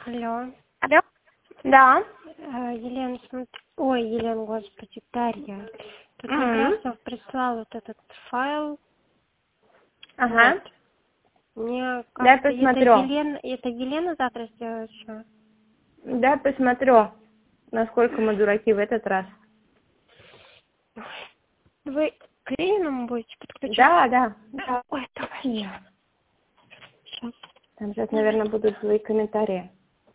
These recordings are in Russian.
Алло. Алло? Да. Елена, ой, Елена, господи, Дарья. Тут Некрасов прислал вот этот файл. Ага. Вот. Мне Дай кажется, посмотрю. это Елена завтра сделает все. Дай посмотрю, насколько мы дураки в этот раз. Вы к Лениному будете подключать? Да. Ой, давай. Сейчас. Там сейчас, наверное, будут твои комментарии.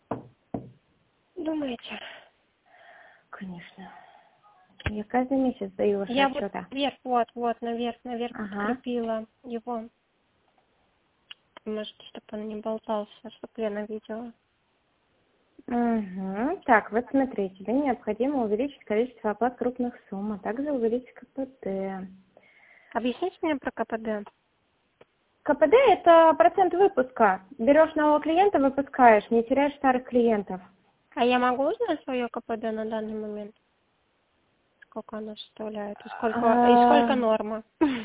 Думаете? Конечно. Я каждый месяц даю уже Я отчета. вот наверх прикрепила его. Может, чтобы он не болтался, чтобы Лена видела. Угу. Так, вот смотри, тебе необходимо увеличить количество оплат крупных сумм, а также увеличить КПД. Объясните мне про КПД. КПД – это процент выпуска. Берешь нового клиента, выпускаешь, не теряешь старых клиентов. А я могу узнать свое КПД на данный момент? Сколько оно составляет? И сколько норма?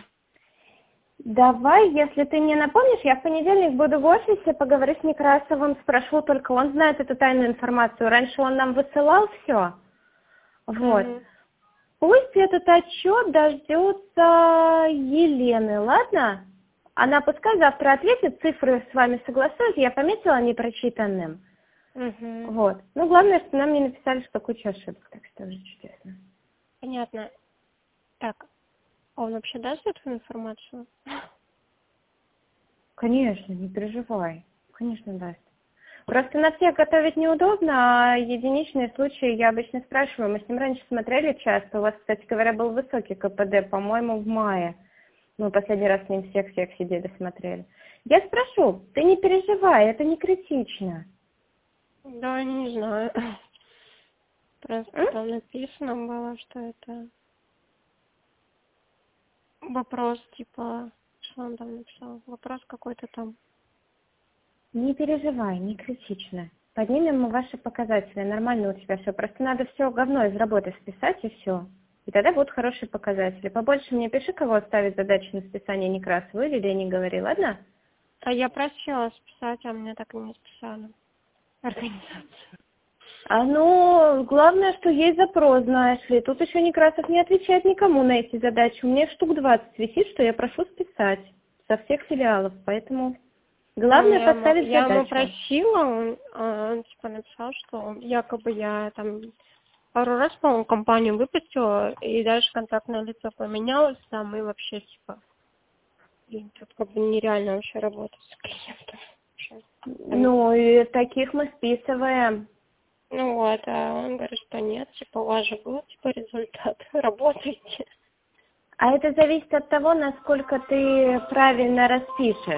Давай, если ты не напомнишь, я в понедельник буду в офисе, поговорю с Некрасовым, спрошу, только он знает эту тайную информацию. Раньше он нам высылал все. Вот. Пусть этот отчет дождется Елены, ладно? Она пускай завтра ответит, цифры с вами согласует, я пометила непрочитанным. Вот. Ну, главное, что нам не написали, что куча ошибок, так что уже чудесно. Понятно. Так, он вообще даст эту информацию? Конечно, не переживай. Конечно, даст. Просто на всех готовить неудобно, а единичные случаи я обычно спрашиваю. Мы с ним раньше смотрели часто. У вас, кстати говоря, был высокий КПД, по-моему, в мае. Мы последний раз с ним всех сидели, смотрели. Я спрошу, ты не переживай, это не критично. Да, не знаю. Просто там написано было, что это вопрос, типа, что он там написал? Вопрос какой-то там. Не переживай, не критично. Поднимем мы ваши показатели, нормально у тебя все. Просто надо все говно из работы списать и все. И тогда будут хорошие показатели. Побольше мне пиши, кого ставить задачи на списание Некрасову или Лене говори, ладно? А я просила списать, а мне так и не списали. Организацию. Главное, что есть запрос, знаешь ли. Тут еще Некрасов не отвечает никому на эти задачи. У меня штук 20 висит, что я прошу списать со всех филиалов, поэтому... Главное поставить задачу. Я ему просила, он типа написал, что якобы я там пару раз, по-моему, компанию выпустила, и даже контактное лицо поменялось там, и вообще типа, тут как бы нереально вообще работать с клиентом. И таких мы списываем. Ну вот, а он говорит, что нет, типа, у вас же был типа результат, работайте. А это зависит от того, насколько ты правильно распишешь.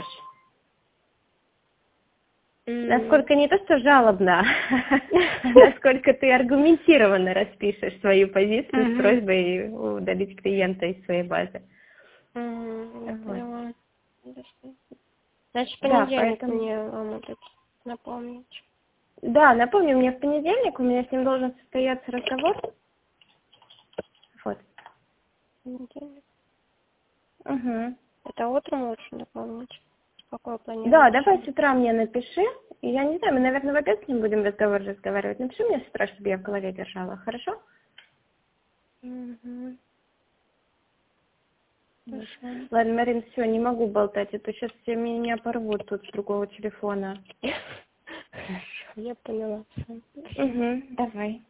Насколько не то, что жалобно, а насколько ты аргументированно распишешь свою позицию с просьбой удалить клиента из своей базы. Я поняла. Значит, в понедельник мне могут напомнить. Да, напомню, мне в понедельник, у меня с ним должен состояться разговор. Вот. Понедельник. Угу. Это утром лучше напомнить. Какое планируете? Да, давай с утра мне напиши. Я не знаю, мы, наверное, в обед с ним будем разговаривать. Напиши мне с утра, чтобы я в голове держала, хорошо? Хорошо. Ладно, Марин, все, не могу болтать, а то сейчас все меня порвут тут с другого телефона. Хорошо, я поняла. Угу, давай.